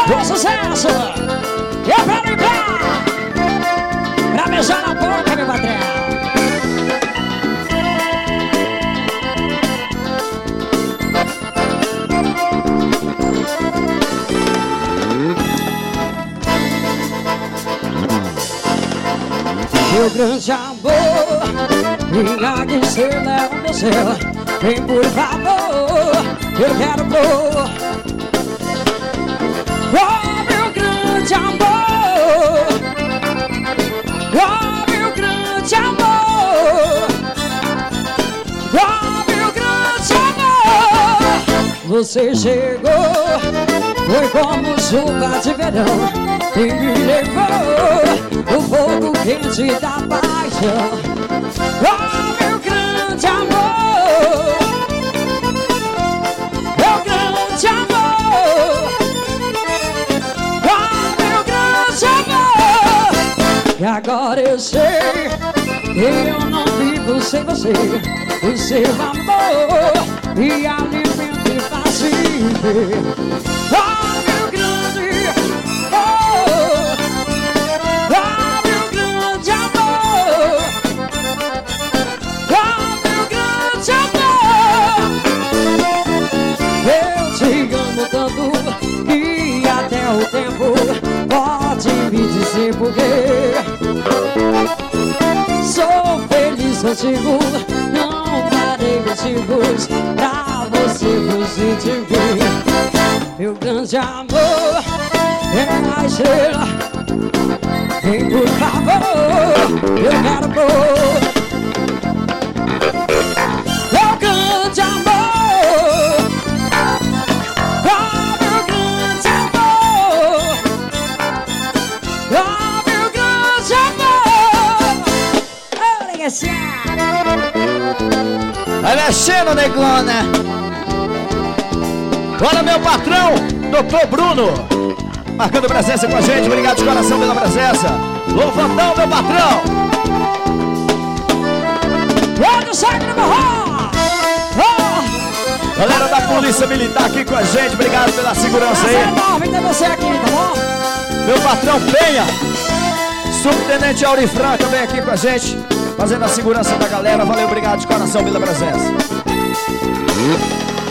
Com sucesso! Eu pra limpar! Pra beijar na boca, meu patrão! Meu grande amor, minha que você leva meu céu. Vem por favor, eu quero pôr. Oh, meu grande amor, oh, meu grande amor, oh, meu grande amor. Você chegou, foi como chuva de verão e me levou o fogo quente da paixão. Oh, meu grande amor, meu grande amor, oh, meu grande amor. E agora eu sei que eu não vivo sem você. O seu amor me alimenta e faz viver. Oh, meu grande amor, oh, meu grande amor, oh, meu grande amor. Eu te amo tanto que até o tempo pode me dizer porquê. Sou feliz contigo, não darei motivos pra você fugir de mim. Meu grande amor é a estrela. Vem por favor, eu quero pôr. Meu grande amor, oh, meu grande amor, oh, meu grande amor. Olha esse vai mexendo, negona. Olha meu patrão, Dr. Bruno, marcando presença com a gente. Obrigado de coração pela presença. Louvandão, meu patrão. Olha o sangue no meu rolo. Galera da Polícia Militar aqui com a gente. Obrigado pela segurança aí. Vem ter você aqui, tá bom? Meu patrão Penha, Subtenente Aurifran também aqui com a gente, fazendo a segurança da galera. Valeu, obrigado de coração pela presença.